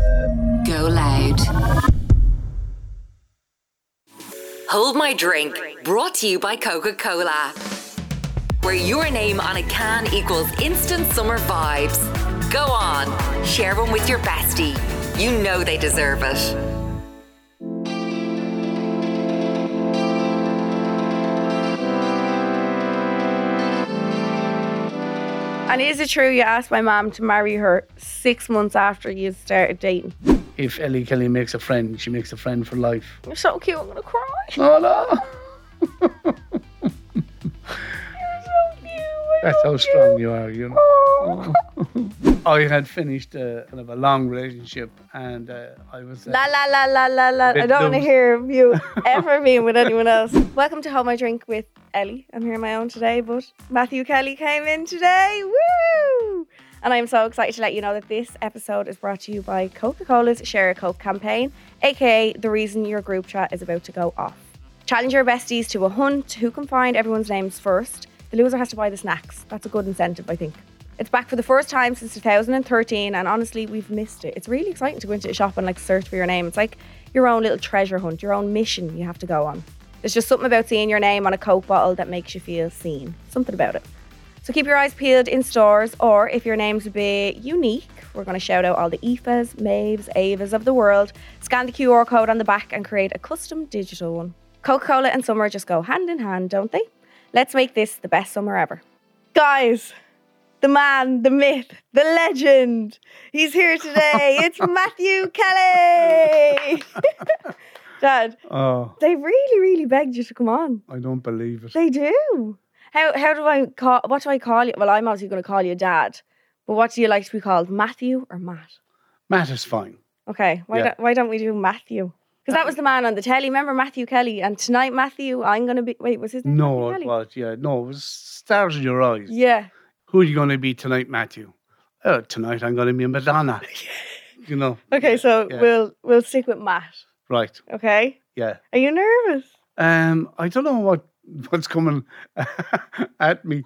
Go loud. Hold My Drink, brought to you by Coca-Cola. Where your name on a can equals instant summer vibes. Go on, share one with your bestie. You know they deserve it. And is it true you asked my mum to marry her 6 months after you started dating? If Ellie Kelly makes a friend, she makes a friend for life. You're so cute, I'm going to cry. Oh, no. You're so cute. That's how strong you are, you know. Oh. I had finished kind of a long relationship and I was... La. I don't want to hear of you ever being with anyone else. Welcome to Hold My Drink with Ellie. I'm here on my own today, but Matthew Kelly came in today. Woo! And I'm so excited to let you know that this episode is brought to you by Coca-Cola's Share a Coke campaign, aka the reason your group chat is about to go off. Challenge your besties to a hunt. Who can find everyone's names first? The loser has to buy the snacks. That's a good incentive, I think. It's back for the first time since 2013, and honestly, we've missed it. It's really exciting to go into a shop and search for your name. It's like your own little treasure hunt, your own mission you have to go on. There's just something about seeing your name on a Coke bottle that makes you feel seen. Something about it. So keep your eyes peeled in stores, or if your name's a bit unique, we're going to shout out all the Aoifes, Maeves, Avas of the world, scan the QR code on the back and create a custom digital one. Coca-Cola and summer just go hand in hand, don't they? Let's make this the best summer ever. Guys, the man, the myth, the legend, he's here today. It's Matthew Kelly. Dad, they really begged you to come on. I don't believe it. They do. How do I call? What do I call you? Well, I'm obviously going to call you Dad. But what do you like to be called? Matthew or Matt? Matt is fine. Okay. Why don't we do Matthew? Because that was the man on the telly. Remember Matthew Kelly? And tonight, Matthew, I'm going to be... Wait, was his name No, Matthew it was. Yeah, no, it was Stars in Your Eyes. Yeah. Who are you going to be tonight, Matthew? Tonight I'm going to be Madonna. You know. Okay, so we'll stick with Matt. Right. Okay. Yeah. Are you nervous? I don't know what's coming at me.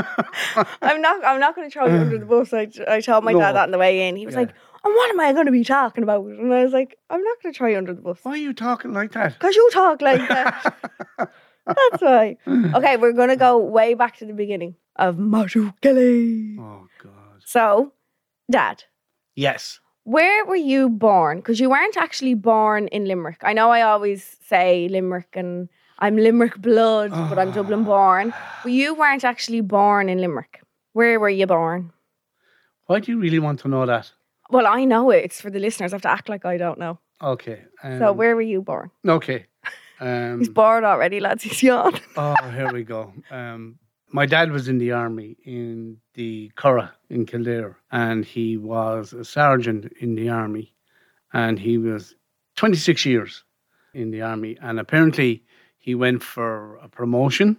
I'm not going to throw you under the bus. I told my dad that on the way in. He was like, and what am I going to be talking about? And I was like, I'm not going to throw you under the bus. Why are you talking like that? Because you talk like that. That's why. Okay, we're going to go way back to the beginning of Matthew Kelly. Oh, God. So, Dad. Yes. Where were you born? Because you weren't actually born in Limerick. I know I always say Limerick and I'm Limerick blood, but I'm Dublin born. But you weren't actually born in Limerick. Where were you born? Why do you really want to know that? Well, I know it. It's for the listeners. I have to act like I don't know. Okay. So where were you born? Okay. He's bored already, lads. He's yawned. Oh, here we go. My dad was in the army in the Curragh in Kildare, and he was a sergeant in the army, and he was 26 years in the army, and apparently he went for a promotion,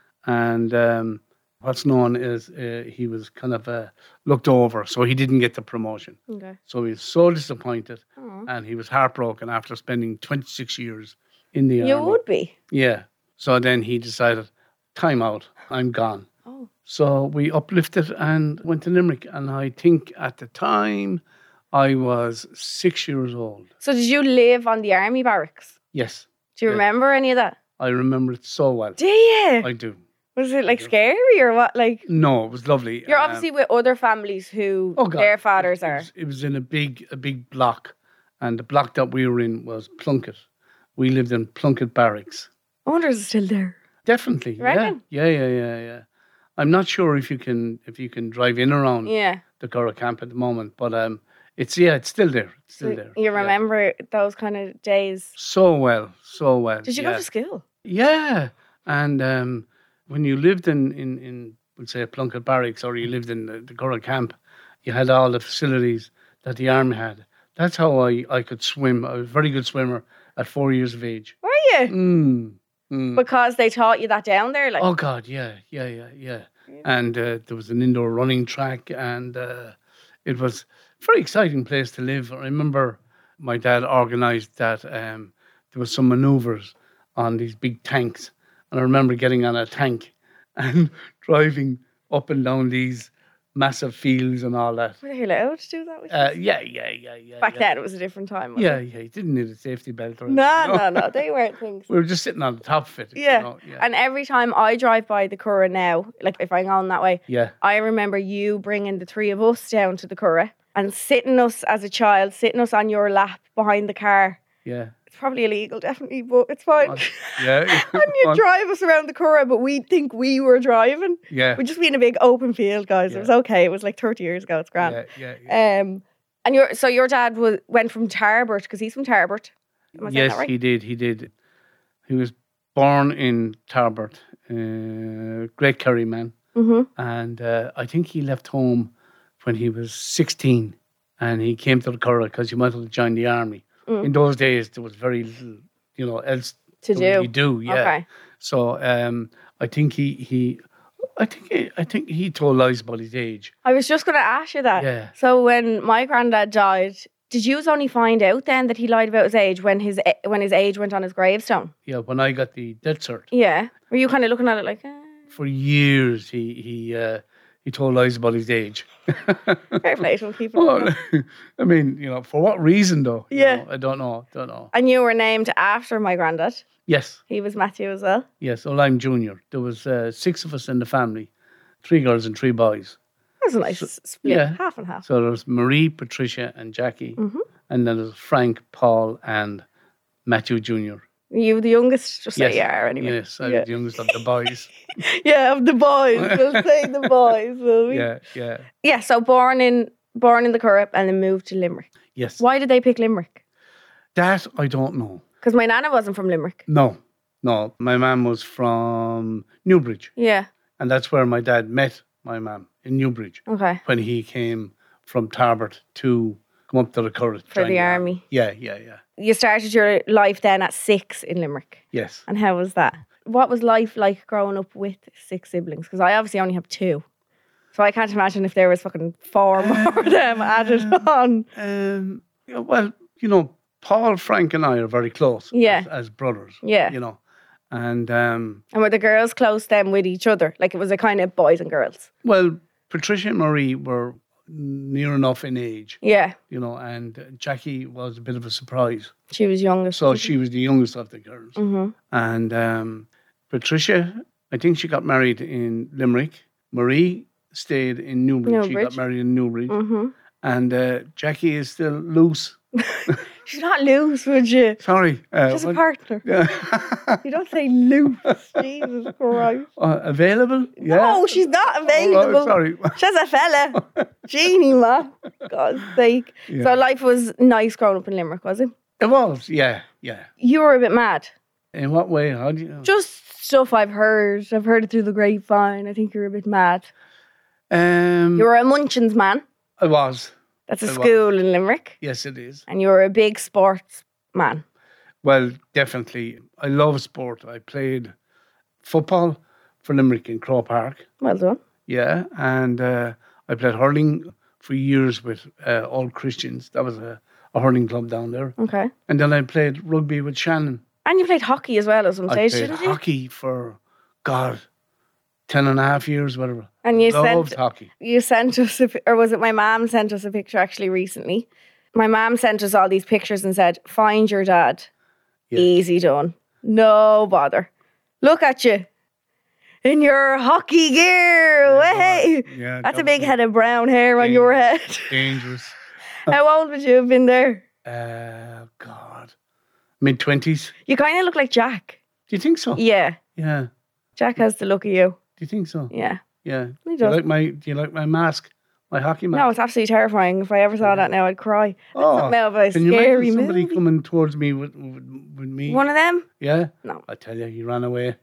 and what's known as he was kind of looked over, so he didn't get the promotion. Okay. So he was so disappointed, and he was heartbroken after spending 26 years in the army. You would be. Yeah. So then he decided, time out, I'm gone. Oh. So we uplifted and went to Limerick. And I think at the time I was 6 years old. So did you live on the army barracks? Yes. Do you remember any of that? I remember it so well. Do you? I do. Was it scary or what? No, it was lovely. You're obviously with other families who their fathers are. It was in a big block. And the block that we were in was Plunkett. We lived in Plunkett Barracks. I wonder is it still there? Definitely. You reckon? Yeah. I'm not sure if you can drive in around the Curragh camp at the moment, but it's still there. It's still there. You remember those kind of days? So well. Did you go to school? Yeah. And when you lived in we'll say Plunkett Barracks, or you lived in the Curragh camp, you had all the facilities that the army had. That's how I could swim. I was a very good swimmer at 4 years of age. Were you? Because they taught you that down there? Oh, God, yeah. And there was an indoor running track, and it was a very exciting place to live. I remember my dad organised that there was some manoeuvres on these big tanks, and I remember getting on a tank and driving up and down these massive fields and all that. Were they allowed to do that with you? Yeah. Back then, it was a different time. wasn't it? Yeah, you didn't need a safety belt or No. They weren't things. We were just sitting on the top of it. Yeah. And every time I drive by the Curragh now, like if I'm going that way, I remember you bringing the three of us down to the Curragh and sitting us as a child, sitting us on your lap behind the car. Yeah. It's probably illegal, definitely, but it's fine. Yeah. And you drive us around the Curragh, but we'd think we were driving. Yeah. We'd just be in a big open field, guys. It was okay. It was like 30 years ago. It's grand. Yeah. And your dad went from Tarbert, because he's from Tarbert. Am I saying that right? He did. He was born in Tarbert, Great Kerry man. Mm-hmm. And I think he left home when he was 16 and he came to the Curragh because he wanted to join the army. In those days, there was very little, else to do. You do, yeah. Okay. So I think he told lies about his age. I was just going to ask you that. Yeah. So when my granddad died, did you only find out then that he lied about his age when his age went on his gravestone? Yeah, when I got the death cert. Yeah. Were you kind of looking at it like? For years, he told lies about his age. Fair play to him, people. I mean, for what reason though? Yeah. I don't know. And you were named after my granddad. Yes. He was Matthew as well. Yes, well, I'm junior. There was 6 of us in the family, 3 girls and 3 boys. That was a nice split, half and half. So there was Marie, Patricia and Jackie. Mm-hmm. And then there's Frank, Paul and Matthew Jr. Were you the youngest? Just say you are anyway. Yes, I was the youngest of the boys. Yeah, of the boys. We'll say the boys, will we? Yeah. Yeah, so born in the Curragh and then moved to Limerick. Yes. Why did they pick Limerick? That I don't know. Because my nana wasn't from Limerick. No. My mum was from Newbridge. Yeah. And that's where my dad met my mum, in Newbridge. Okay. When he came from Tarbert to come up to the Curragh. For the army. Yeah. You started your life then at 6 in Limerick. Yes. And how was that? What was life like growing up with 6 siblings? Because I obviously only have 2. So I can't imagine if there was fucking 4 more of them added on. Well, Paul, Frank and I are very close as brothers. Yeah. And were the girls close then with each other? Like it was a kind of boys and girls? Well, Patricia and Marie were near enough in age. Yeah. And Jackie was a bit of a surprise. She was youngest. So she was the youngest of the girls. Mm-hmm. And Patricia, I think she got married in Limerick. Marie stayed in Newbridge. She got married in Newbridge. Mm-hmm. And Jackie is still loose. She's not loose, would you? Sorry. She's a partner. You don't say loose. Jesus Christ. Available? Yeah. No, she's not available. Oh, sorry. She's a fella. Jeannie, man. God's sake. Yeah. So life was nice growing up in Limerick, was it? It was, yeah. You were a bit mad. In what way? How do you know? Just stuff I've heard. I've heard it through the grapevine. I think you're a bit mad. You were a Munchins man. I was. That's a school in Limerick. Yes, it is. And you're a big sports man. Well, definitely. I love sport. I played football for Limerick in Crow Park. Well done. Yeah, and I played hurling for years with All Christians. That was a hurling club down there. Okay. And then I played rugby with Shannon. And you played hockey as well at some stage, didn't you? I played hockey for, 10 and a half years, whatever. And you loved hockey. You sent us, or was it my mum sent us a picture actually recently? My mum sent us all these pictures and said, find your dad. Yeah. Easy done. No bother. Look at you. In your hockey gear. Way. Yeah, that's a big head of brown hair on your head. Dangerous. How old would you have been there? Mid-20s. You kind of look like Jack. Do you think so? Yeah. Yeah. Jack has the look of you. Do you think so? Yeah. Yeah. He Do does. you like my mask? My hockey mask? No, it's absolutely terrifying. If I ever saw that now, I'd cry. Oh, something out of a can you scary imagine somebody movie. coming towards me with me? One of them? Yeah? No. I tell you, he ran away.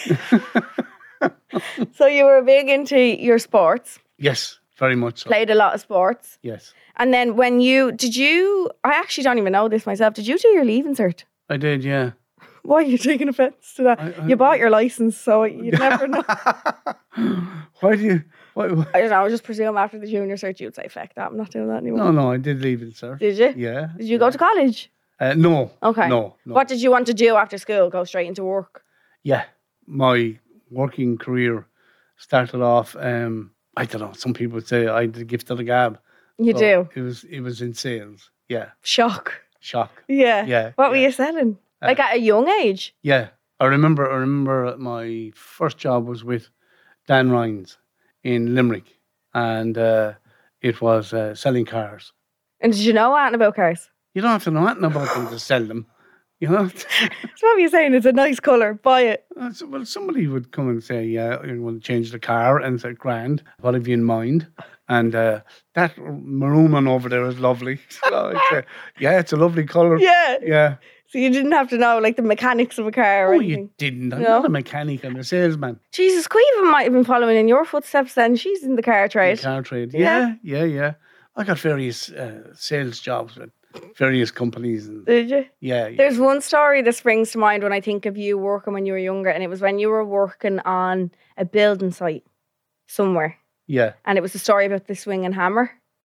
So you were big into your sports? Yes, very much so. Played a lot of sports? Yes. And then I actually don't even know this myself, did you do your leaving cert? I did, yeah. Why are you taking offence to that? You bought your licence, so you'd never know. Why do you... I don't know, I just presume after the junior cert you'd say, feck that, I'm not doing that anymore. No, I did leave it, sir. Did you? Yeah. Did you go to college? No. Okay. No. What did you want to do after school? Go straight into work? Yeah. My working career started off I don't know. Some people would say I had the gift of the gab. You do. It was in sales. Yeah. Shock. Yeah. Yeah. What were you selling? Like at a young age? Yeah. I remember my first job was with Dan Rhines in Limerick, and it was selling cars. And did you know anything about cars? You don't have to know anything about them to sell them. You know? So what are you saying? It's a nice colour. Buy it. Well, somebody would come and say, yeah, you want to change the car, and say, grand, what have you in mind? And that maroon one over there is lovely. So I'd say, yeah, it's a lovely colour. Yeah. Yeah. So you didn't have to know like the mechanics of a car or anything? You didn't. I'm No? not a mechanic, I'm a salesman. Jesus, Queven might have been following in your footsteps then. She's in the car trade. Car trade. Yeah. Yeah. I got various sales jobs at various companies. And, Did you? yeah. There's one story that springs to mind when I think of you working when you were younger, and it was when you were working on a building site somewhere. Yeah. And it was a story about the swinging hammer.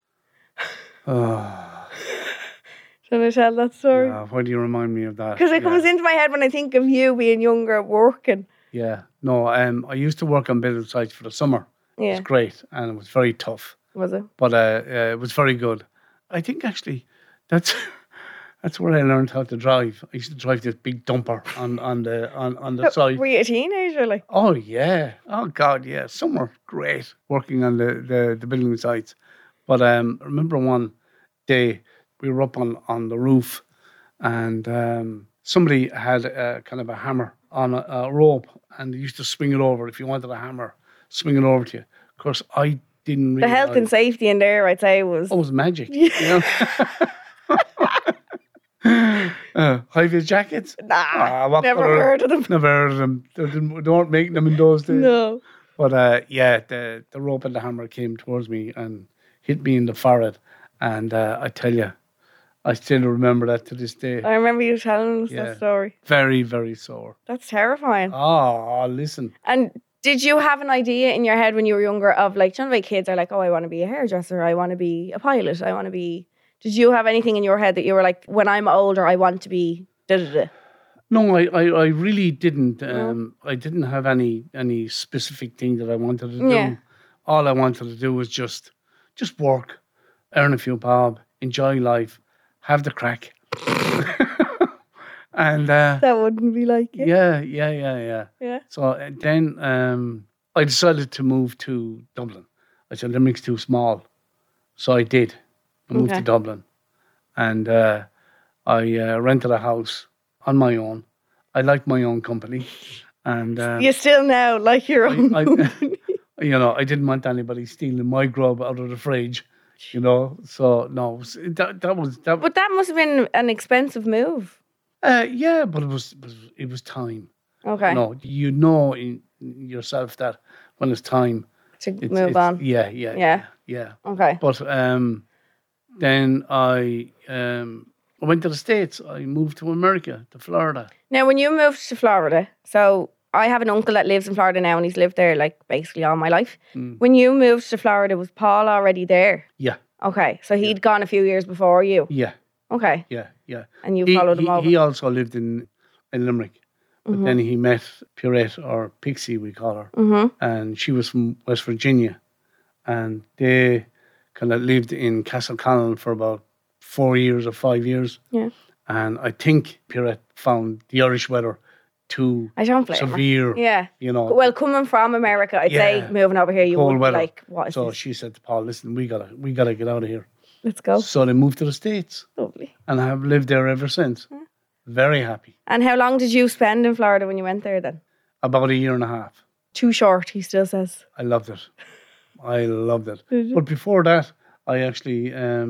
Oh, Shall I tell that story? why do you remind me of that? Because it comes into my head when I think of you being younger working. Yeah. No, I used to work on building sites for the summer. It Yeah. was great, and it was very tough. Was it? But it was very good. I think actually that's where I learned how to drive. I used to drive this big dumper on the side. Were you a teenager? Like? Oh yeah. Oh God, yeah. Some were great working on the building sites. But I remember one day we were up on the roof, and somebody had a kind of a hammer on a rope, and they used to swing it over. If you wanted a hammer, swing it over to you. Of course, I didn't really. The health and safety in there, I'd say, was... Oh, it was magic. You know? High vis jackets? Nah, never heard of them. Never heard of them. They weren't making them in those days. No. But yeah, the rope and the hammer came towards me and hit me in the forehead. And I tell you, I still remember that to this day. I remember you telling us Yeah. that story. Very, very sore. That's terrifying. Oh, listen. And did you have an idea in your head when you were younger of like, do you know, like kids are like, oh, I want to be a hairdresser, I want to be a pilot, I want to be... Did you have anything in your head that you were like, when I'm older, I want to be da-da-da? No, I really didn't. No? I didn't have any specific thing that I wanted to do. Yeah. All I wanted to do was just work, earn a few bob, enjoy life, have the crack. And That wouldn't be like it. yeah. Yeah. So then I decided to move to Dublin. I said Limerick's too small, so I did. I moved to Dublin, and I rented a house on my own. I like my own company, and You still now like your own. I didn't want anybody stealing my grub out of the fridge, So no, that was. But that must have been an expensive move. Yeah, but it was time. Okay. You know in yourself that when it's time To move on. Yeah. Okay. But then I went to the States. I moved to America, to Florida. Now, when you moved to Florida, so I have an uncle that lives in Florida now, and he's lived there like basically all my life. When you moved to Florida, was Paul already there? Yeah. Okay, so he'd gone a few years before you. Yeah. Okay. Yeah. And you followed him over. He also lived in Limerick. But then he met Pierrette, or Pixie, we call her. And she was from West Virginia. And they kind of lived in Castleconnan for about 4 years or 5 years. Yeah. And I think Pierrette found the Irish weather too I don't blame her. severe. Yeah. Well, coming from America, I'd say Yeah. moving over here, you Cold would be weather. like, what is so this? she said to Paul, listen, we gotta get out of here. Let's go. So they moved to the States, Lovely. and I have lived there ever since. Very happy. And how long did you spend in Florida when you went there then? About 1.5 years. Too short, he still says. I loved it. Did you? But before that, I actually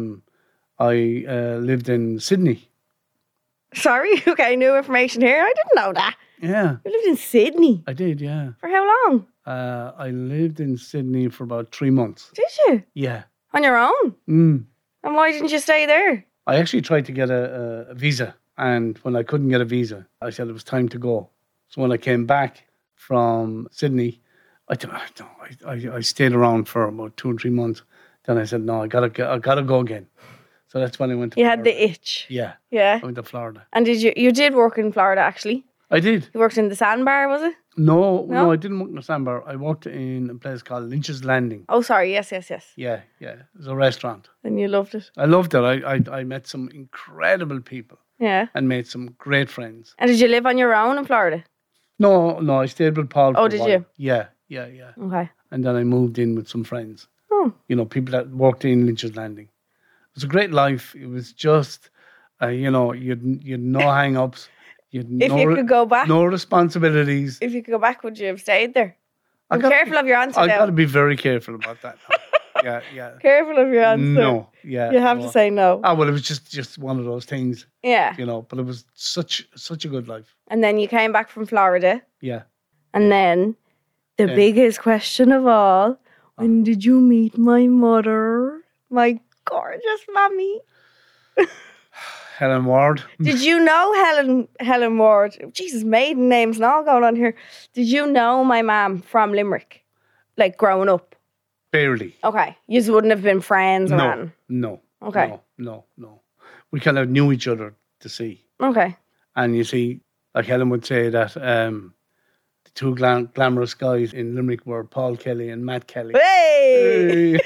lived in Sydney. Sorry, okay, new information here. I didn't know that. Yeah, You lived in Sydney. I did. Yeah, For how long? I lived in Sydney for about 3 months. Did you? Yeah. On your own? And why didn't you stay there? I actually tried to get a visa, and when I couldn't get a visa, I said it was time to go. So when I came back from Sydney, I stayed around for about 2 or 3 months. Then I said, no, I gotta go again. So that's when I went to You Florida. had the itch. Yeah, Yeah. I went to Florida. And you did work in Florida actually? I did. You worked in the sandbar, was it? No, I didn't work in the sandbar. I worked in a place called Lynch's Landing. Oh, sorry. Yes. Yeah. It was a restaurant. And you loved it. I loved it. I met some incredible people Yeah. and made some great friends. And did you live on your own in Florida? No, I stayed with Paul. Oh, did you? Yeah. Okay. And then I moved in with some friends. Oh. People that worked in Lynch's Landing. It was a great life. It was just, you'd no hang-ups. If you could go back. No responsibilities. If you could go back, would you have stayed there? Be careful of your answer I now. got to be very careful about that. Yeah. Careful of your answer. No, yeah. You have to say no. Well, it was just one of those things. Yeah. But it was such a good life. And then you came back from Florida. Yeah. And then the biggest question of all, when did you meet my mother? My gorgeous mommy. Helen Ward. Did you know Helen Ward? Jesus, maiden names and all going on here. Did you know my mom from Limerick? Like growing up? Barely. Okay. You wouldn't have been friends or anything? No. Okay. No. We kind of knew each other to see. Okay. And you see, like Helen would say that the two glamorous guys in Limerick were Paul Kelly and Matt Kelly. Hey!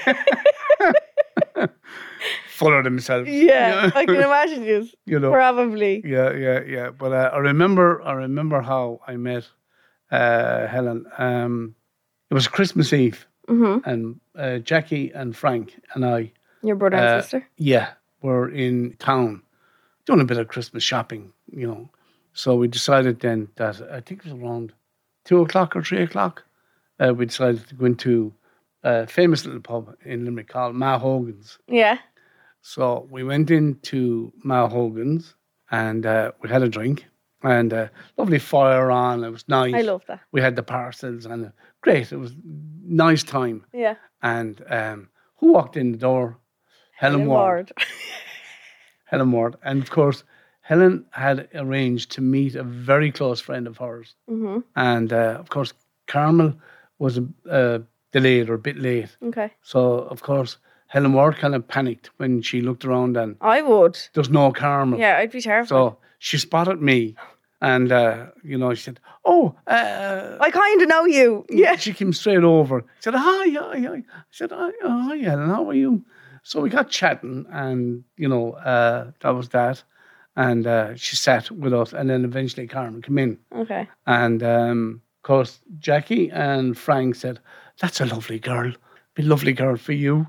Full of themselves. Yeah, I can imagine you. Probably. Yeah. But I remember how I met Helen. It was Christmas Eve, and Jackie and Frank and I. Your brother and sister. Yeah, were in town doing a bit of Christmas shopping. So we decided then that I think it was around 2:00 or 3:00. We decided to go into a famous little pub in Limerick called Ma Hogan's. Yeah. So we went into Ma Hogan's and we had a drink and lovely fire on. It was nice. I love that. We had the parcels and great. It was nice time. Yeah. And who walked in the door? Helen Ward. Helen Ward. And of course, Helen had arranged to meet a very close friend of hers. Mm-hmm. And of course, Carmel was delayed or a bit late. Okay. So, of course, Helen Ward kind of panicked when she looked around and I would. There's no Carmel. Yeah, I'd be terrified. So she spotted me and, she said, I kind of know you. Yeah. She came straight over. She said, hi. I said, hi, Helen, how are you? So we got chatting and, that was that. And she sat with us and then eventually Carmel came in. Okay. And, of course, Jackie and Frank said, that's a lovely girl. Be a lovely girl for you.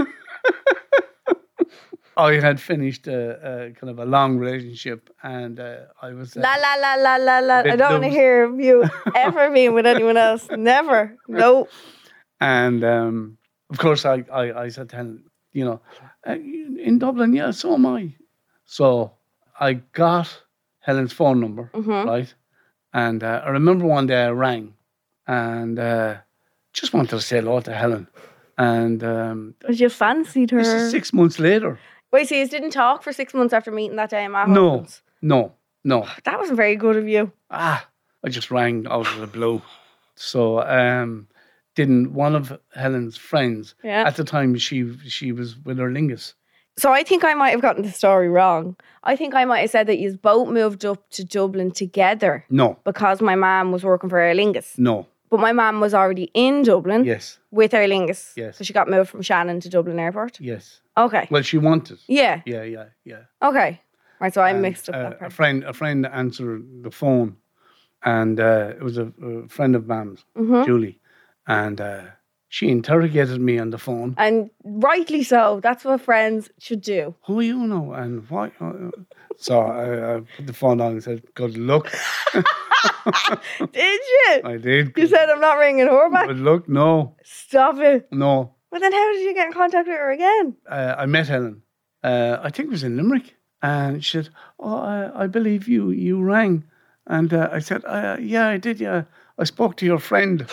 I had finished a kind of a long relationship and I was... La. I don't want to hear you ever being with anyone else. Never. No. And of course I said to Helen, in Dublin, yeah, so am I. So I got Helen's phone number, right? And I remember one day I rang and just wanted to say hello to Helen. And... Was you fancied her? This is 6 months later. Wait, so you didn't talk for 6 months after meeting that day in Ma Hogan's? No. That wasn't very good of you. I just rang out of the blue. So, didn't one of Helen's friends, at the time she was with her lingus. So I think I might have gotten the story wrong. I think I might have said that you both moved up to Dublin together. No. Because my mum was working for Aer Lingus. No. But my mum was already in Dublin. Yes. With Aer Lingus. Yes. So she got moved from Shannon to Dublin Airport. Yes. Okay. Well, she wanted. Yeah. Yeah. Okay. Right, so I mixed up that part. A friend answered the phone, and it was a friend of Mam's, Julie, and she interrogated me on the phone. And rightly so. That's what friends should do. Who are you now? And why? So I put the phone on and said, good luck. Did you? I did. You said I'm not ringing her back? Good luck, no. Stop it. No. Well, then how did you get in contact with her again? I met Helen. I think it was in Limerick. And she said, I believe you rang. And I said, yeah, I did, yeah. I spoke to your friend.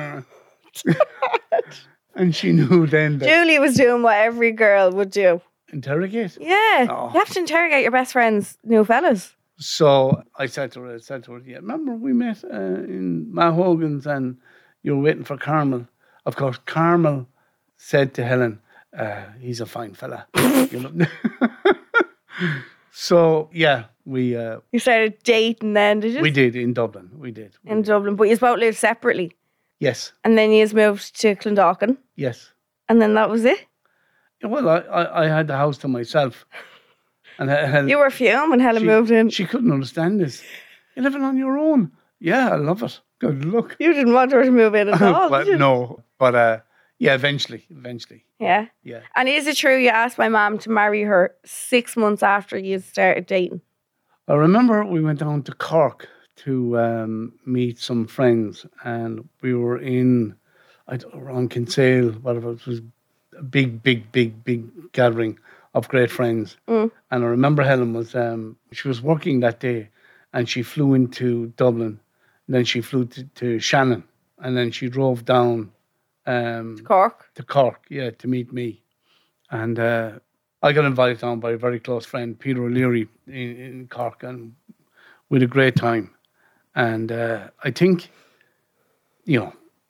And she knew then that... Julie was doing what every girl would do. Interrogate? Yeah. Oh. You have to interrogate your best friend's new fellas. So I said to her, yeah, remember we met in Ma Hogan's and you were waiting for Carmel. Of course, Carmel said to Helen, he's a fine fella. So, yeah, You started dating then, did you? we did in Dublin. We did. In Dublin. But you both lived separately. Yes. And then you moved to Clondalkin. Yes. And then that was it? Well, I had the house to myself. And You were fuming when Helen moved in. She couldn't understand this. You're living on your own. Yeah, I love it. Good luck. You didn't want her to move in at all, But did you? no. But yeah, eventually. Yeah. Yeah. And is it true you asked my mum to marry her 6 months after you started dating? I remember we went down to Cork to meet some friends, and we were around Kinsale, whatever. It was a big gathering of great friends. And I remember Helen she was working that day, and she flew into Dublin. And then she flew to Shannon, and then she drove down Cork? to Cork, to meet me. And I got invited down by a very close friend, Peter O'Leary, in Cork, and we had a great time. And I think, the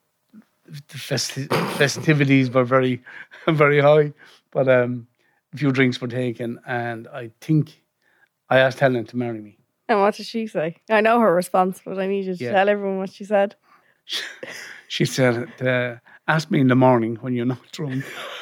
festivities were very, very high, but a few drinks were taken, and I think I asked Helen to marry me. And what did she say? I know her response, but I need you to tell everyone what she said. She said, ask me in the morning when you're not drunk.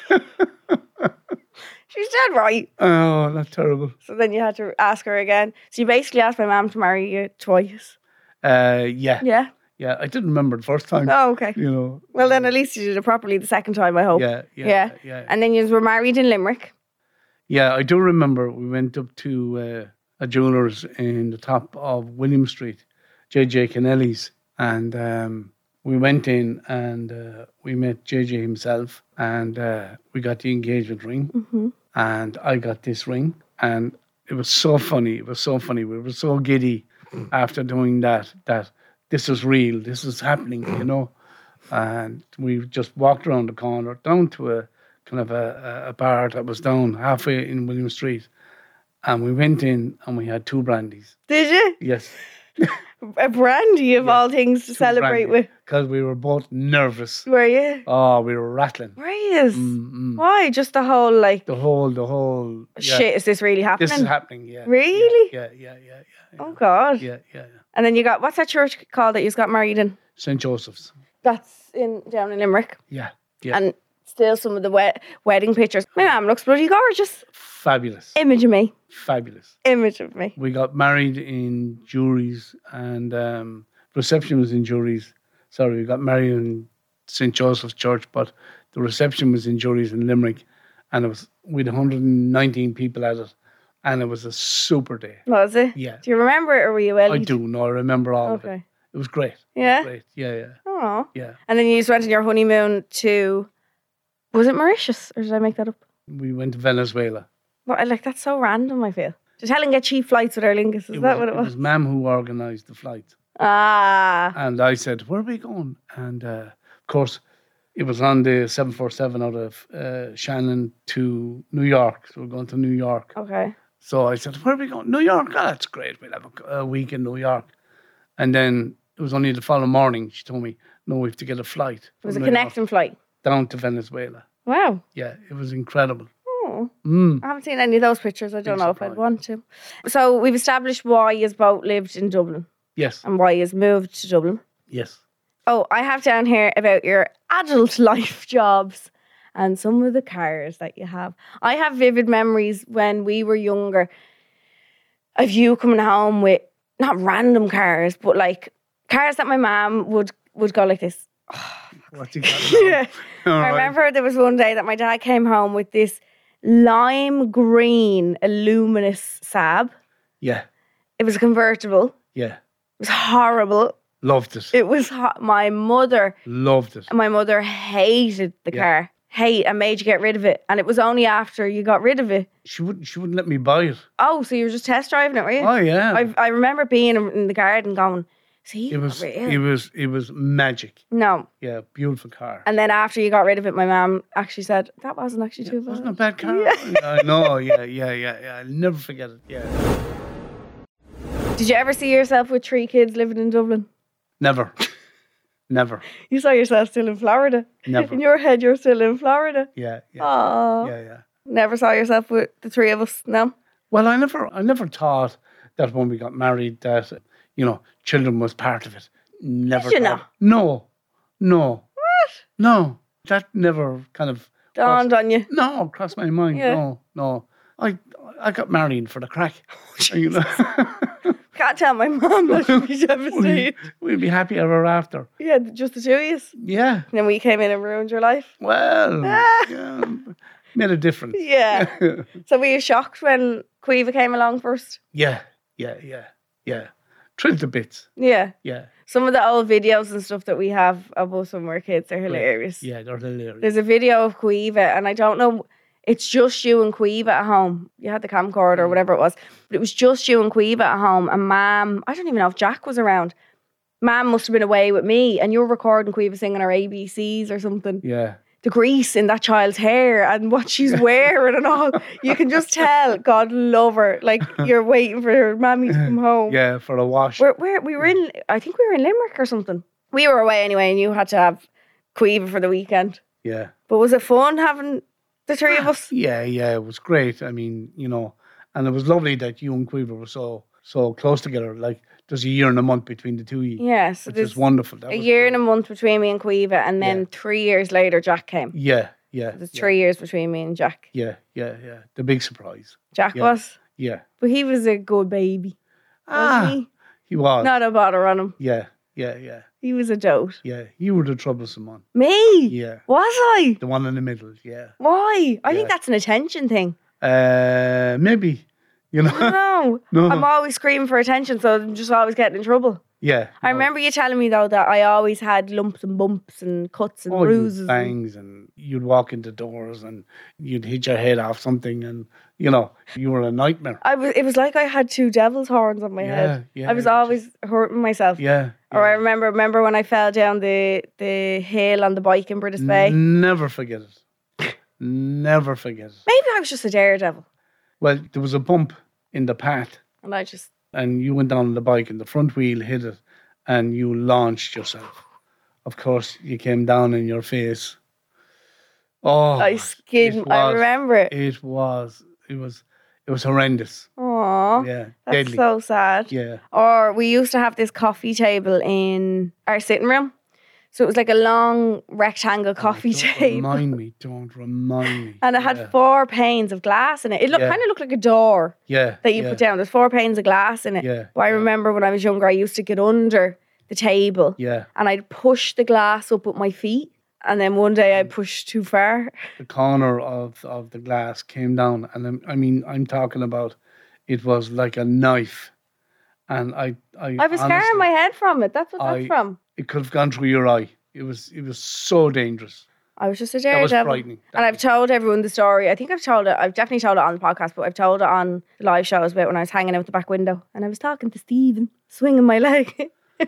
She's dead right. Oh, that's terrible. So then you had to ask her again. So you basically asked my mum to marry you twice. Yeah. Yeah? Yeah, I didn't remember the first time. Oh, okay. Well, then at least you did it properly the second time, I hope. Yeah. And then you were married in Limerick. Yeah, I do remember we went up to a jeweller's in the top of William Street, J.J. Kennelly's, and we went in and we met J.J. himself, and we got the engagement ring, and I got this ring, and it was so funny. We were so giddy after doing that this was real, this was happening, and we just walked around the corner down to a kind of a bar that was down halfway in William Street, and we went in and we had 2 brandies. Did you? Yes. A brandy of all things to celebrate with. Because we were both nervous. Were you? Oh, we were rattling. Were you? Why? Just the whole The whole shit, is this really happening? This is happening, yeah. Really? Yeah. Oh God. Yeah. And then you got, what's that church called that you got married in? St. Joseph's. That's down in Limerick. Yeah. And still some of the wedding pictures. My mum looks bloody gorgeous. Fabulous. Image of me. Fabulous. Image of me. We got married in Juries, and reception was in Juries. Sorry, we got married in St. Joseph's Church, but the reception was in Juries in Limerick, and we had 119 people at it, and it was a super day. Was it? Yeah. Do you remember it, or were you well? I do. No, I remember all of it. It was great. Yeah? It was great. Yeah. Oh. Yeah. And then you just went on your honeymoon to, was it Mauritius, or did I make that up? We went to Venezuela. Well, that's so random, I feel. Did Helen get cheap flights with Aer Lingus? Is that what it was? It was Ma'am who organised the flight. Ah. And I said, where are we going? And of course, it was on the 747 out of Shannon to New York. So we're going to New York. Okay. So I said, where are we going? New York? Oh, that's great. We'll have a week in New York. And then it was only the following morning, she told me, no, we have to get a flight. It was a connecting flight? Down to Venezuela. Wow. Yeah, it was incredible. Oh. I haven't seen any of those pictures. I don't know if I'd want to. So we've established why you've both lived in Dublin. Yes. And why you've moved to Dublin. Yes. Oh, I have down here about your adult life jobs and some of the cars that you have. I have vivid memories when we were younger of you coming home with not random cars, but cars that my mum would go like this. What you got now? Yeah. I remember there was one day that my dad came home with this lime green Illuminous Saab. Yeah. It was a convertible. Yeah. It was horrible. Loved it. It was my mother. Loved it. My mother hated the car. And made you get rid of it. And it was only after you got rid of it. She wouldn't let me buy it. Oh, so you were just test driving it, were you? Oh yeah. I remember being in the garden going, see, it was magic. No. Yeah, beautiful car. And then after you got rid of it, my mum actually said, that wasn't actually too bad. Wasn't a bad car. Yeah. No, yeah. I'll never forget it. Yeah. Did you ever see yourself with 3 kids living in Dublin? Never. You saw yourself still in Florida. Never. In your head, you're still in Florida. Yeah. Aww. Yeah. Never saw yourself with the 3 of us, no? Well, I never thought that when we got married that, children was part of it. Never. Did you not? No. What? No. That never kind of dawned on you. No, crossed my mind. Yeah. No. I got married for the crack. Can't tell my mum that she'd be devastated. We'd be happy ever after. Yeah, just the two of you. Yeah. And then we came in and ruined your life. Well, made a difference. Yeah. So were you shocked when Caoimhe came along first? Yeah. Thrilled to bits. Yeah. Yeah. Some of the old videos and stuff that we have of us when we were kids are hilarious. Yeah, they're hilarious. There's a video of Caoimhe, and I don't know, it's just you and Caoimhe at home. You had the camcorder or whatever it was, but it was just you and Caoimhe at home, and Mam, I don't even know if Jack was around. Mam must have been away with me, and you're recording Caoimhe singing her ABCs or something. Yeah. The grease in that child's hair and what she's wearing and all. You can just tell, God love her, like you're waiting for her mammy to come home. Yeah, for a wash. We were in, I think we were in Limerick or something. We were away anyway, and you had to have Caoimhe for the weekend. Yeah. But was it fun having the three of us? Yeah, it was great. I mean, and it was lovely that you and Caoimhe were so close together. Like, there's a year and a month between the two of you. Yeah, so which is wonderful. A year and a month between me and Caoimhe, and then 3 years later, Jack came. Yeah. There's 3 years between me and Jack. Yeah. The big surprise. Jack was? Yeah. But he was a good baby. Wasn't he was. Not a bother on him. Yeah. He was a dote. Yeah, you were the troublesome one. Me? Yeah. Was I? The one in the middle, yeah. Why? I think that's an attention thing. Maybe, No. I'm always screaming for attention, so I'm just always getting in trouble. Yeah. I remember you telling me, though, that I always had lumps and bumps and cuts and bruises. Bangs, and you'd walk into doors and you'd hit your head off something, and, you were a nightmare. It was like I had two devil's horns on my head. Yeah, I was always hurting myself. Yeah. Or I remember when I fell down the hill on the bike in British Bay. Never forget it. Never forget it. Maybe I was just a daredevil. Well, there was a bump in the path. And you went down on the bike and the front wheel hit it and you launched yourself. Of course, you came down in your face. Oh, I remember it. It was horrendous. Aww. Yeah. That's deadly. so sad. Yeah. Or we used to have this coffee table in our sitting room. So it was like a long rectangle coffee table. Don't remind me. And it had 4 panes of glass in it. It kind of looked like a door that you put down. There's 4 panes of glass in it. Yeah. But I remember when I was younger, I used to get under the table. Yeah. And I'd push the glass up with my feet. And then one day I pushed too far. The corner of the glass came down. And I'm talking about, it was like a knife. And I was scarring my head from it. That's what that's from. It could have gone through your eye. It was so dangerous. I was just a daredevil. That was frightening. And I've told everyone the story. I think I've definitely told it on the podcast, but I've told it on the live shows about when I was hanging out the back window and I was talking to Stephen, swinging my leg.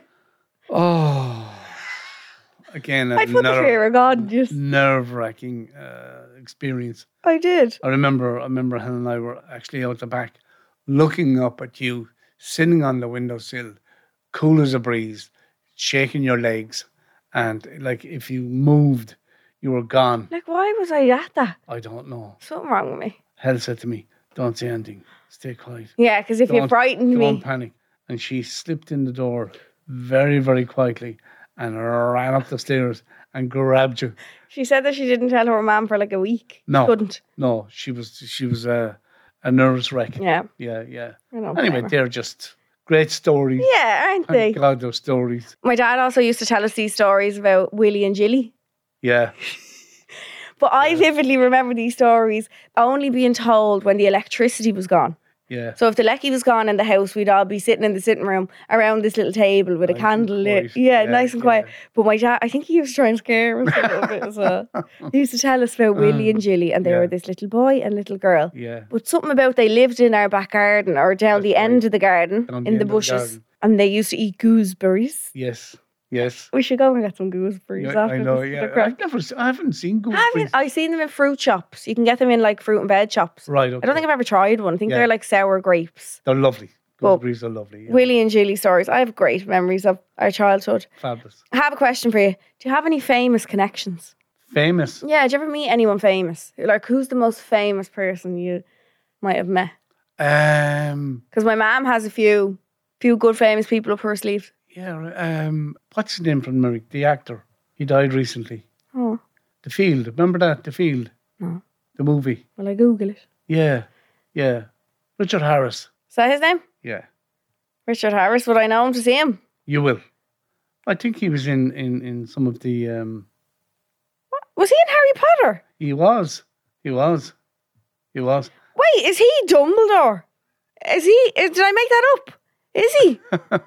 Again, I put the fear of God. Just nerve-wracking experience. I did. I remember Helen and I were actually out the back, looking up at you, sitting on the windowsill, cool as a breeze, shaking your legs, and like if you moved, you were gone. Like, why was I at that? I don't know. Something wrong with me. Helen said to me, "Don't say anything. Stay quiet." Yeah, because if you frightened me, don't panic. And she slipped in the door very, very quietly and ran up the stairs and grabbed you. She said that she didn't tell her mum for like a week. No, she couldn't. No, she was a nervous wreck. Yeah. Anyway, they're just great stories. Yeah, aren't they? Thank God, those stories. My dad also used to tell us these stories about Willie and Jilly. Yeah. But I vividly remember these stories only being told when the electricity was gone. Yeah. So if the lecky was gone in the house, we'd all be sitting in the sitting room around this little table with a candle lit. Yeah, nice and quiet. But my dad, I think he used to try and scare us a little bit as well. He used to tell us about Willie and Jilly, and they were this little boy and little girl. Yeah. But something about they lived in our back garden or down the end of the garden in the bushes, and they used to eat gooseberries. Yes. We should go and get some gooseberries after I know, this. I haven't seen gooseberries. I've seen them in fruit shops. You can get them in like fruit and veg shops. Right, okay. I don't think I've ever tried one. I think they're like sour grapes. They're lovely. Gooseberries are lovely. Yeah. Willie and Jilly stories. I have great memories of our childhood. Fabulous. I have a question for you. Do you have any famous connections? Famous? Yeah, did you ever meet anyone famous? Like, who's the most famous person you might have met? Because my mum has a few good famous people up her sleeve. Yeah. What's his name from Limerick? The actor. He died recently. Oh. The Field. Remember that? The Field. No. The movie. Will I Google it? Yeah. Richard Harris. Is that his name? Yeah. Richard Harris. Would I know him to see him? You will. I think he was in some of the... What? Was he in Harry Potter? He was. Wait, is he Dumbledore? Is he... Did I make that up? Is he?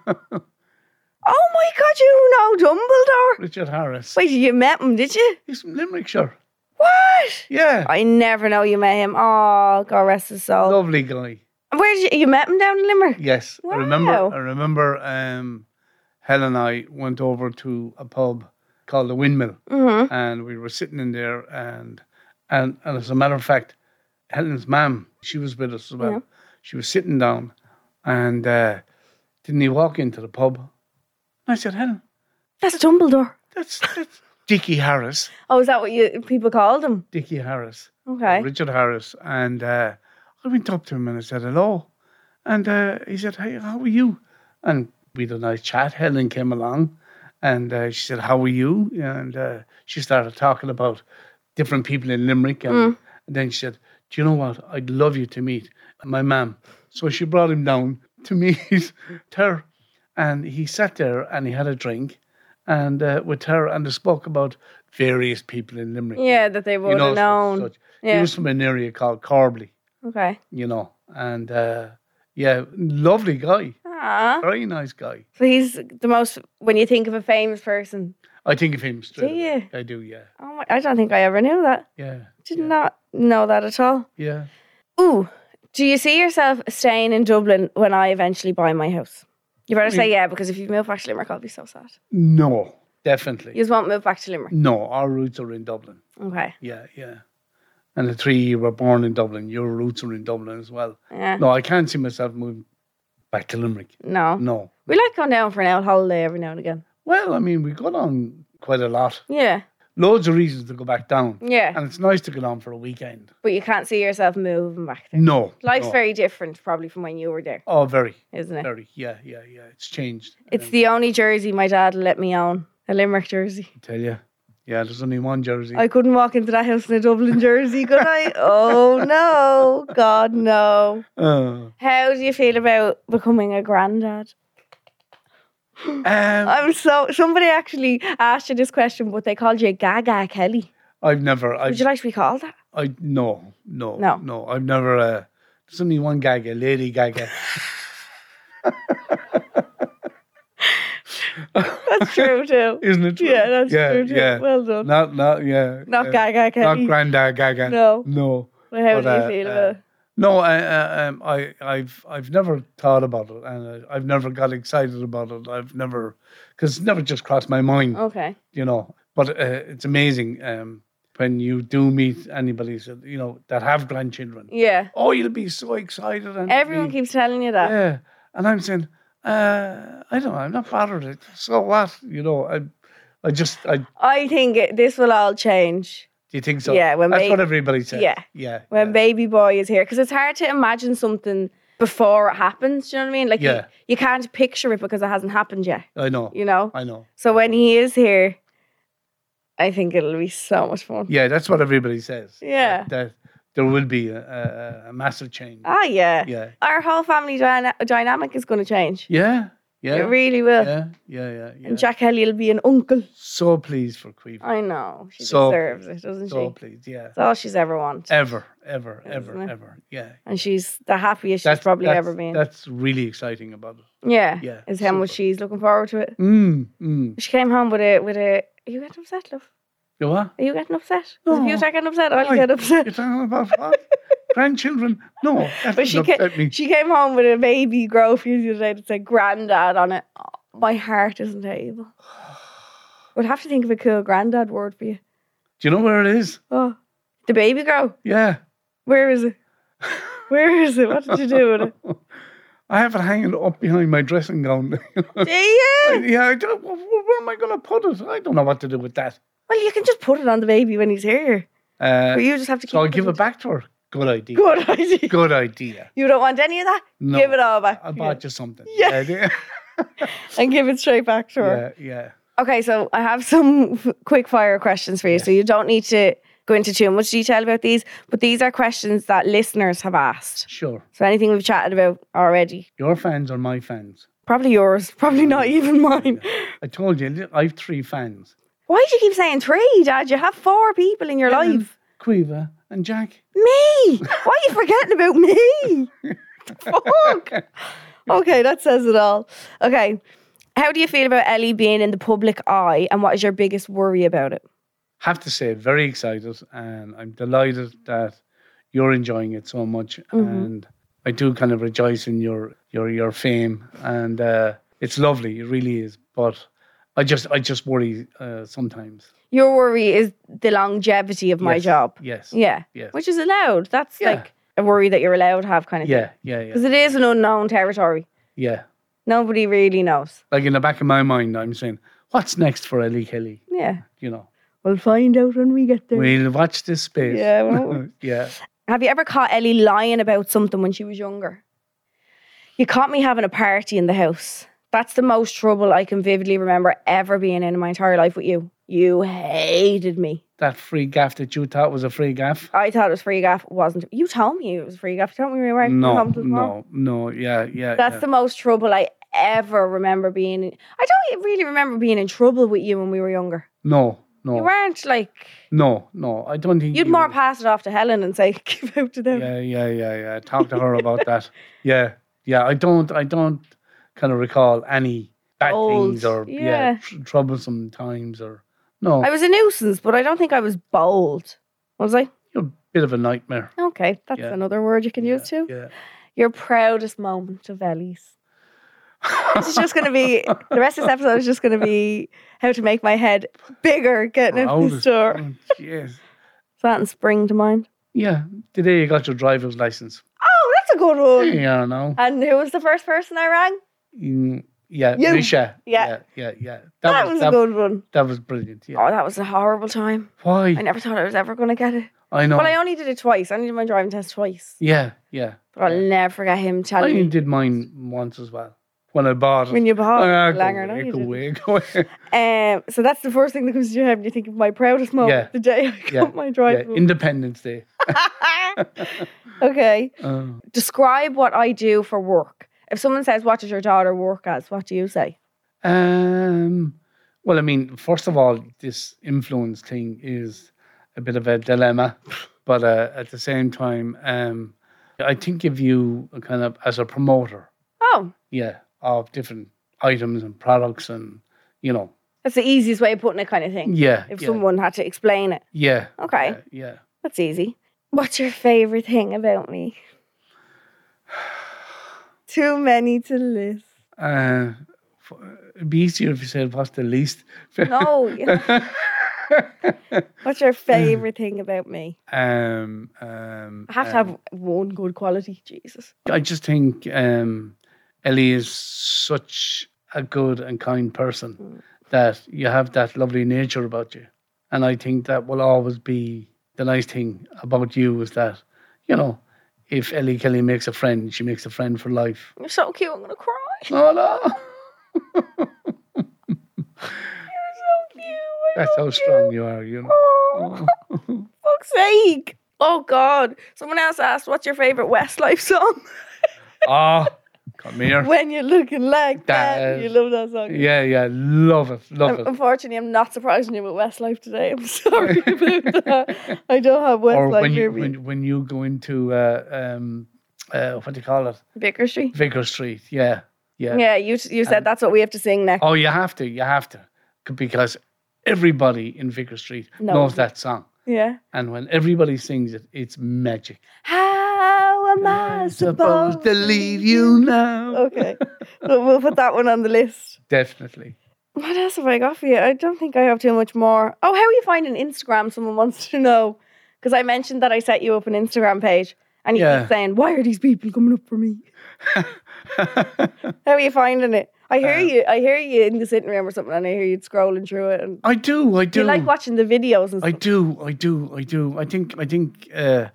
Oh my God, you know Dumbledore? Richard Harris. Wait, you met him, did you? He's from Limerick, sure. What? Yeah. I never know you met him. Oh, God rest his soul. Lovely guy. Where did you met him down in Limerick? Yes. Wow. I remember Helen and I went over to a pub called the Windmill, and we were sitting in there, and as a matter of fact, Helen's mum, she was with us as well. Yeah. She was sitting down, and didn't he walk into the pub? I said, Helen, that's Dumbledore. That's Dickie Harris. Oh, is that what people called him? Dickie Harris. Okay. Richard Harris. And I went up to him and I said, hello. And he said, hey, how are you? And we had a nice chat. Helen came along and she said, how are you? And she started talking about different people in Limerick. And then she said, do you know what? I'd love you to meet my mum. So she brought him down to meet her. And he sat there and he had a drink and with her, and they spoke about various people in Limerick. Yeah, that they would have known. Such. Yeah. He was from an area called Corbally. Okay. And lovely guy. Aww. Very nice guy. So he's the most, when you think of a famous person. I think of him straight away. You? I do, yeah. Oh my, I don't think I ever knew that. Yeah. Did not know that at all. Yeah. Ooh, do you see yourself staying in Dublin when I eventually buy my house? You better say yeah, because if you move back to Limerick, I'll be so sad. No, definitely. You just won't move back to Limerick? No, our roots are in Dublin. Okay. Yeah. And the three of you were born in Dublin. Your roots are in Dublin as well. Yeah. No, I can't see myself moving back to Limerick. No. We like going down for an out holiday every now and again. Well, I mean, we got on quite a lot. Yeah. Loads of reasons to go back down. Yeah. And it's nice to go down for a weekend. But you can't see yourself moving back there. No. Life's very different probably from when you were there. Oh, very. Isn't it? Very. Yeah. It's changed. It's the only jersey my dad let me own. A Limerick jersey. I tell you. Yeah, there's only one jersey. I couldn't walk into that house in a Dublin jersey, could I? Oh, no. God, no. How do you feel about becoming a granddad? Somebody actually asked you this question, but they called you Gaga Kelly. Would you like to be called that? No. I've never. There's only one Gaga, Lady Gaga. That's true too. Isn't it true? Yeah, that's true too. Yeah. Well done. Not Gaga Kelly. Not Grandad Gaga. No. Well, how do you feel about it? No, I've never thought about it, and I've never got excited about it. Because it's never just crossed my mind. Okay. But it's amazing when you do meet anybody that have grandchildren. Yeah. Oh, you'll be so excited. And everyone keeps telling you that. Yeah, and I'm saying, I don't know, I'm not bothered. So what? I think this will all change. Do you think so? Yeah. That's what everybody says. Yeah. When baby boy is here. Because it's hard to imagine something before it happens. Do you know what I mean? Like you can't picture it because it hasn't happened yet. I know. I know. So when he is here, I think it'll be so much fun. Yeah, that's what everybody says. Yeah. That there will be a massive change. Ah, yeah. Yeah. Our whole family dynamic is going to change. Yeah. Yeah. It really will. Yeah. And Jack Kelly will be an uncle. So pleased for Queeve. I know. She deserves it, doesn't she? So pleased, yeah. It's all she's ever wanted. Ever. Yeah. And she's the happiest she's probably ever been. That's really exciting about it. Yeah. Is how much she's looking forward to it. She came home with a. Are you getting upset, love? You what? Are you getting upset? If you start getting upset, I'll get upset. You're talking about what? Grandchildren? No, that doesn't upset me. She came home with a baby Groffies the other day that said Grandad on it. Oh, my heart isn't able. We'd have to think of a cool Grandad word for you. Do you know where it is? Oh, the baby grow? Yeah. Where is it? What did you do with it? I have it hanging up behind my dressing gown. Do you? Yeah, where am I going to put it? I don't know what to do with that. Well, you can just put it on the baby when he's here. But you just have to keep So I'll give it back to her. Good idea. Good idea. Good idea. You don't want any of that? No, Give it all back. I bought you something. Yeah. And give it straight back to her. Yeah. Okay, so I have some quick fire questions for you. So you don't need to go into too much detail about these, but these are questions that listeners have asked. Sure. So anything we've chatted about already. Your fans or my fans? Probably yours. Probably not even mine. I told you, I have 3 fans. Why do you keep saying 3, Dad? You have 4 people in your life. Quiva and Jack. Me? Why are you forgetting about me? Fuck. Okay, that says it all. Okay. How do you feel about Ellie being in the public eye, and what is your biggest worry about it? Have to say, very excited, and I'm delighted that you're enjoying it so much. And I do kind of rejoice in your fame, and it's lovely. It really is. But I just worry sometimes. Your worry is the longevity of my job. Yes. Yeah. Yes. Which is allowed. That's like a worry that you're allowed to have, kind of thing. Yeah. Because it is an unknown territory. Yeah. Nobody really knows. Like in the back of my mind, I'm saying, what's next for Ellie Kelly? Yeah. You know. We'll find out when we get there. We'll watch this space. Yeah. Well, Yeah. have you ever caught Ellie lying about something when she was younger? You caught me having a party in the house. That's the most trouble I can vividly remember ever being in my entire life with you. You hated me. That free gaff that you thought was a free gaff? I thought it was free gaff. It wasn't. You told me it was free gaff. You told me we were No. Yeah. That's the most trouble I ever remember being in. I don't really remember being in trouble with you when we were younger. No. You weren't like... No. I don't think You'd more pass it off to Helen and say, give out to them. Yeah. Talk to her about that. Yeah. I don't kind of recall any bad things or troublesome times or... No. I was a nuisance, but I don't think I was bold. Was I? You're a bit of a nightmare. Okay, that's another word you can use too. Yeah. Your proudest moment of Ellie's. It's just going to be, the rest of this episode is just going to be how to make my head bigger getting into the store. Yes. Does that spring to mind? Yeah. Today you got your driver's license. Oh, that's a good one. Yeah, I know. And who was the first person I rang? Yeah, You. Misha. Yeah. That was a good one. That was brilliant. Yeah. Oh, that was a horrible time. Why? I never thought I was ever going to get it. I know. Well, I only did it twice. I only did my driving test twice. Yeah. But I'll never forget him I telling me. did mine once as well. When I bought it. When you bought it. Go away. So that's the first thing that comes to your head when you think of my proudest moment. The day I got my driving. Independence Day. Okay. Describe what I do for work. If someone says, what does your daughter work as? What do you say? Well, I mean, first of all, this influence thing is a bit of a dilemma. But at the same time, I think of you kind of as a promoter. Oh. Yeah, of different items and products and, you know. That's the easiest way of putting it, kind of thing. Yeah. If someone had to explain it. Yeah. Okay. Yeah. That's easy. What's your favourite thing about me? Too many to list. It'd be easier if you said what's the least. No. What's your favourite thing about me? I have to have one good quality. Jesus. I just think Ellie is such a good and kind person that you have that lovely nature about you. And I think that will always be the nice thing about you is that, you know, if Ellie Kelly makes a friend, she makes a friend for life. You're so cute, I'm going to cry. Oh, no. You're so cute. That's how strong you are, you know. Oh, fuck's sake. Oh, God. Someone else asked, what's your favourite Westlife song? Come here. When you're looking like that. You love that song. Yeah. Love it. Unfortunately, I'm not surprising you with Westlife today. I'm sorry about that. I don't have Westlife near me. When you go into, what do you call it? Vicar Street. Vicar Street, yeah. Yeah, you said that's what we have to sing next. Oh, you have to. Because everybody in Vicar Street knows that song. Yeah. And when everybody sings it, it's magic. How am I supposed to leave you now? Okay. So we'll put that one on the list. Definitely. What else have I got for you? I don't think I have too much more. Oh, how are you finding Instagram? Someone wants to know. Because I mentioned that I set you up an Instagram page. And you keep saying, why are these people coming up for me? How are you finding it? I hear you in the sitting room or something, and I hear you scrolling through it. And I do. You like watching the videos and stuff. I do. I think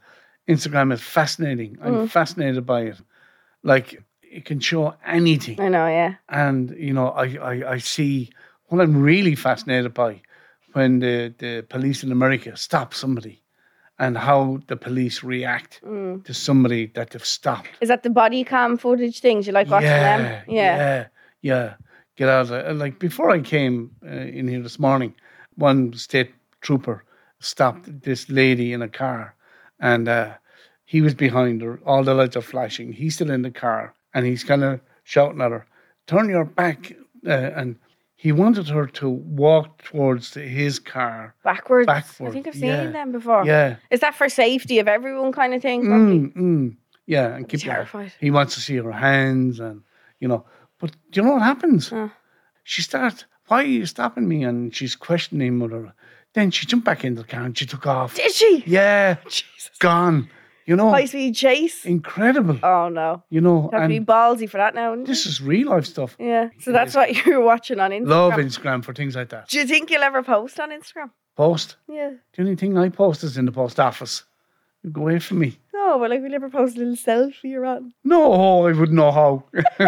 Instagram is fascinating. I'm fascinated by it. Like, it can show anything. I know, yeah. And, I see what I'm really fascinated by when the police in America stop somebody and how the police react to somebody that they've stopped. Is that the body cam footage things? You like watching them? Yeah. Get out of it. Like, before I came in here this morning, one state trooper stopped this lady in a car, and he was behind her. All the lights are flashing. He's still in the car, and he's kind of shouting at her, "Turn your back," and he wanted her to walk towards his car. Backwards. I think I've seen them before. Yeah. Is that for safety of everyone kind of thing? Yeah, and keep terrified. He wants to see her hands, and But do you know what happens? She starts, "Why are you stopping me?" And she's questioning her. Then she jumped back into the car and she took off. Did she? Yeah. Jesus. Gone. High-speed chase. Incredible. Oh, no. You have to be ballsy for that now. This is real life stuff. Yeah. So that's what you're watching on Instagram. Love Instagram for things like that. Do you think you'll ever post on Instagram? Post? Yeah. The only thing I post is in the post office. You go away from me. No, but we'll never post a little selfie you're on. No, I wouldn't know how.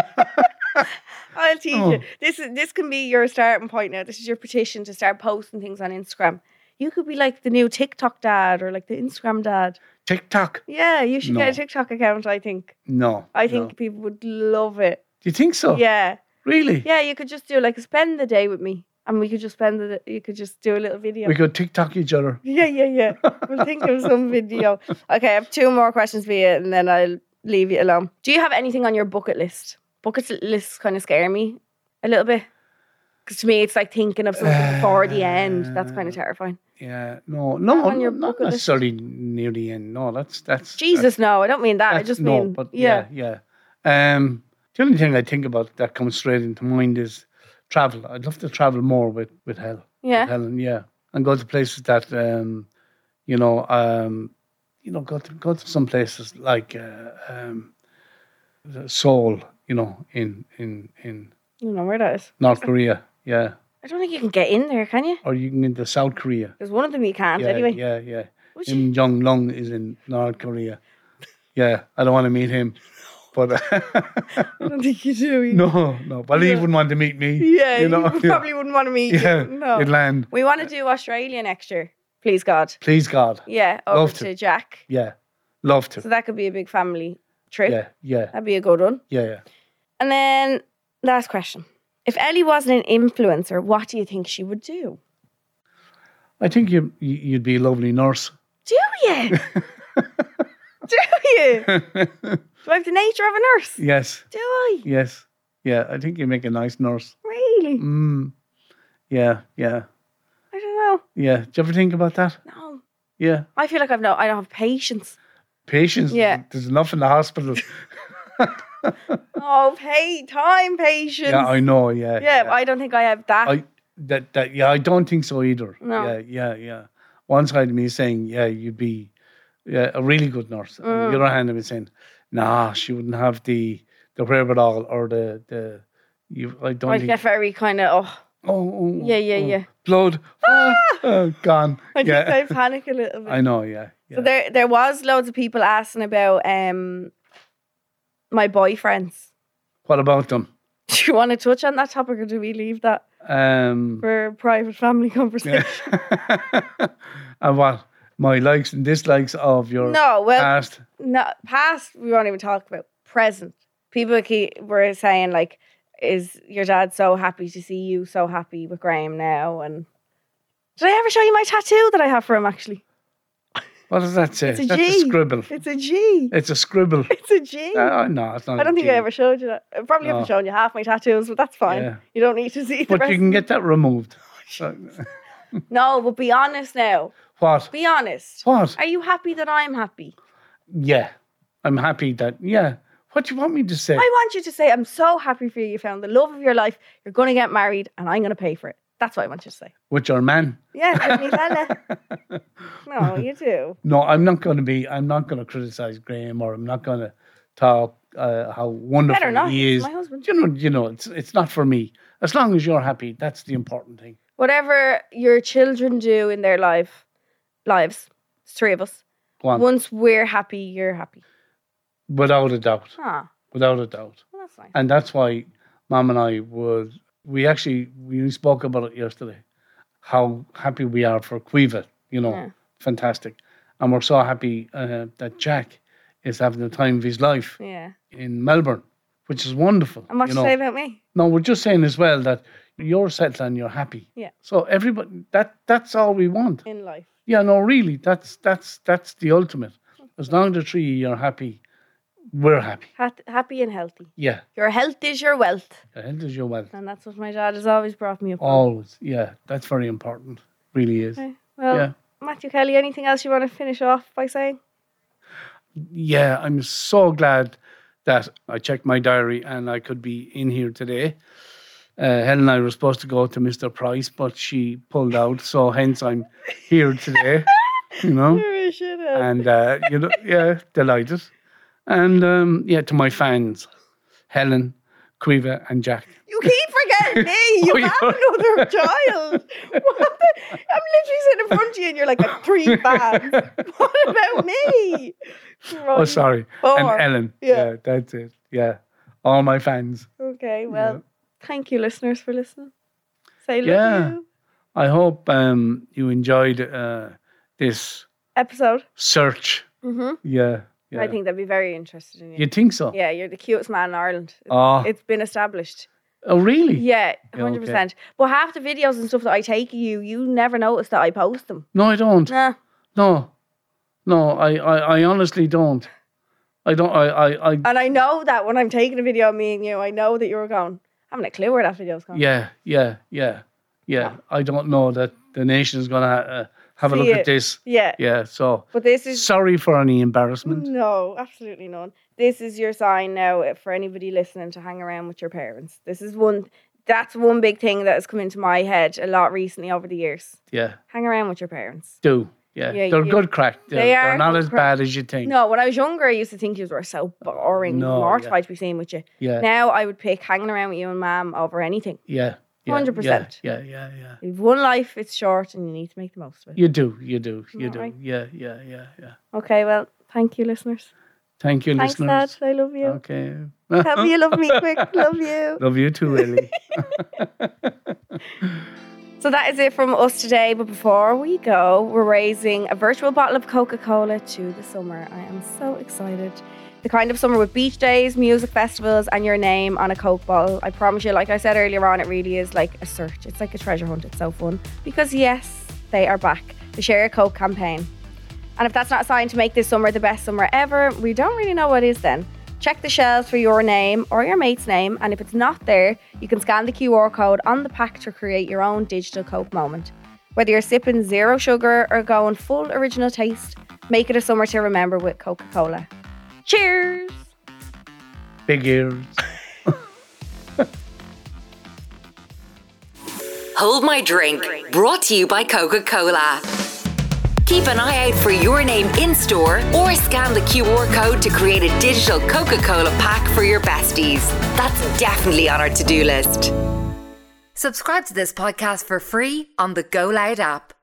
I'll teach you. This can be your starting point now. This is your petition to start posting things on Instagram. You could be like the new TikTok dad or like the Instagram dad. TikTok? Yeah, you should get a TikTok account, I think. No. I think people would love it. Do you think so? Yeah. Really? Yeah, you could just do like spend the day with me. And we could just you could just do a little video. We could TikTok each other. Yeah. We'll think of some video. Okay, I have 2 more questions for you and then I'll leave you alone. Do you have anything on your bucket list? Bucket lists kind of scare me a little bit. Because to me, it's like thinking of something before the end. That's kind of terrifying. Yeah, no, on your not bucket necessarily near the end. No, that's Jesus, no, I don't mean that. I just mean, but yeah. The only thing I think about that comes straight into mind is travel. I'd love to travel more with Helen. Yeah, and go to places that go to some places like Seoul. In you know where that is. North Korea. Yeah. I don't think you can get in there, can you? Or you can into South Korea. There's one of them you can't anyway. Yeah. Kim Jong-un is in North Korea. Yeah, I don't want to meet him. But I don't think you do either. No. Well, he wouldn't want to meet me. Yeah, you probably wouldn't want to meet you. No. In land. We want to do Australia next year. Please God. Please God. Yeah, over to Jack. Yeah, love to. So that could be a big family trip. Yeah. That'd be a good one. Yeah. And then, last question. If Ellie wasn't an influencer, what do you think she would do? I think you'd be a lovely nurse. Do you? Do you? Do I have the nature of a nurse? Yes. Do I? Yes. Yeah, I think you make a nice nurse. Really? Yeah. I don't know. Yeah. Do you ever think about that? No. Yeah. I feel like I don't have patience. Patience? Yeah. There's enough in the hospital. Time patience. Yeah, I know. Yeah. Yeah, but I don't think I have that. I don't think so either. No. Yeah. One side of me is saying, you'd be a really good nurse. On the other hand, I'm saying, nah, she wouldn't have the wherewithal or the. I'd get very kind of Yeah. Blood. Gone. I think I panic a little bit. I know. Yeah. So there was loads of people asking about my boyfriends. What about them? Do you want to touch on that topic, or do we leave that for a private family conversation? And what? My likes and dislikes of your past? No, past we won't even talk about. Present. People were saying, like, is your dad so happy to see you so happy with Graham now? And did I ever show you my tattoo that I have for him, actually? What does that say? It's a That's G. a scribble. It's a G. It's a scribble. It's a G. No, it's not. I don't think I ever showed you that. I probably haven't shown you half my tattoos, but that's fine. Yeah. You don't need to see the But rest. you can get that removed. No, but be honest now. What? Be honest. What? Are you happy that I'm happy? Yeah. I'm happy that, What do you want me to say? I want you to say, I'm so happy for you. You found the love of your life. You're going to get married and I'm going to pay for it. That's what I want you to say. With your man? Yeah, with me fella. No, you do. No, I'm not going to criticize Graham, or I'm not going to talk how wonderful Better not. he is. He's my husband. You know, it's not for me. As long as you're happy, that's the important thing. Whatever your children do in their lives, it's 3 of us. Go on. Once we're happy, you're happy. Without a doubt. Ah, Without a doubt. well, that's nice. And that's why Mom and I we spoke about it yesterday, how happy we are for Caoimhe, fantastic. And we're so happy that Jack is having the time of his life in Melbourne, which is wonderful. And what to say about me? No, we're just saying as well that you're settled and you're happy. Yeah. So everybody, that's all we want. In life. Yeah, no, really, that's the ultimate. As long as the three of you are happy, we're happy. Happy and healthy. Yeah. Your health is your wealth. Your health is your wealth. And that's what my dad has always brought me up on. Always, yeah. That's very important. Really is. Okay. Well, Matthew Kelly, anything else you want to finish off by saying? Yeah, I'm so glad that I checked my diary and I could be in here today. Helen and I were supposed to go to Mr. Price, but she pulled out, so hence I'm here today. And delighted. And to my fans, Helen, Caoimhe, and Jack. You keep forgetting me. You have another child. I'm literally sitting in front of you and you're like, I have 3 fans. What about me? Oh, sorry. 4. And Ellen. Yeah, that's it. Yeah. All my fans. Okay, well, thank you, listeners, for listening. Say love you. I hope you enjoyed this episode. Search. Mm-hmm. Yeah. I think they'd be very interested in you. You think so? Yeah, you're the cutest man in Ireland. It's been established. Oh, really? Yeah, 100%. Okay. But half the videos and stuff that I take you never notice that I post them. No, I don't. Nah. No, I honestly don't. I don't. I. And I know that when I'm taking a video of me and you, I know that you're going, I haven't a clue where that video's going. Yeah. I don't know that the nation is going to have a look at this. Yeah. So, but this is sorry for any embarrassment. No, absolutely none. This is your sign now for anybody listening to hang around with your parents. That's one big thing that has come into my head a lot recently over the years. Yeah. Hang around with your parents. Yeah, they're good crack. They're not as bad as you think. No, when I was younger, I used to think you were so boring, mortified to be seen with you. Yeah. Now I would pick hanging around with you and Mum over anything. Yeah. 100%. Yeah. You've one life, it's short, and you need to make the most of it. You do. Right? Yeah. Okay, well, thank you, listeners. Thank you, listeners. Thanks, Dad. I love you. Okay. Have you love me quick. Love you. Love you too, Ellie. So that is it from us today. But before we go, we're raising a virtual bottle of Coca-Cola to the summer. I am so excited. The kind of summer with beach days, music festivals, and your name on a Coke bottle. I promise you, like I said earlier on, it really is like a search. It's like a treasure hunt. It's so fun. Because yes, they are back. The Share a Coke campaign. And if that's not a sign to make this summer the best summer ever, we don't really know what is then. Check the shelves for your name or your mate's name, and if it's not there, you can scan the QR code on the pack to create your own digital Coke moment. Whether you're sipping zero sugar or going full original taste, make it a summer to remember with Coca-Cola. Cheers! Big ears. Hold My Drink, brought to you by Coca-Cola. Keep an eye out for your name in-store or scan the QR code to create a digital Coca-Cola pack for your besties. That's definitely on our to-do list. Subscribe to this podcast for free on the Go Loud app.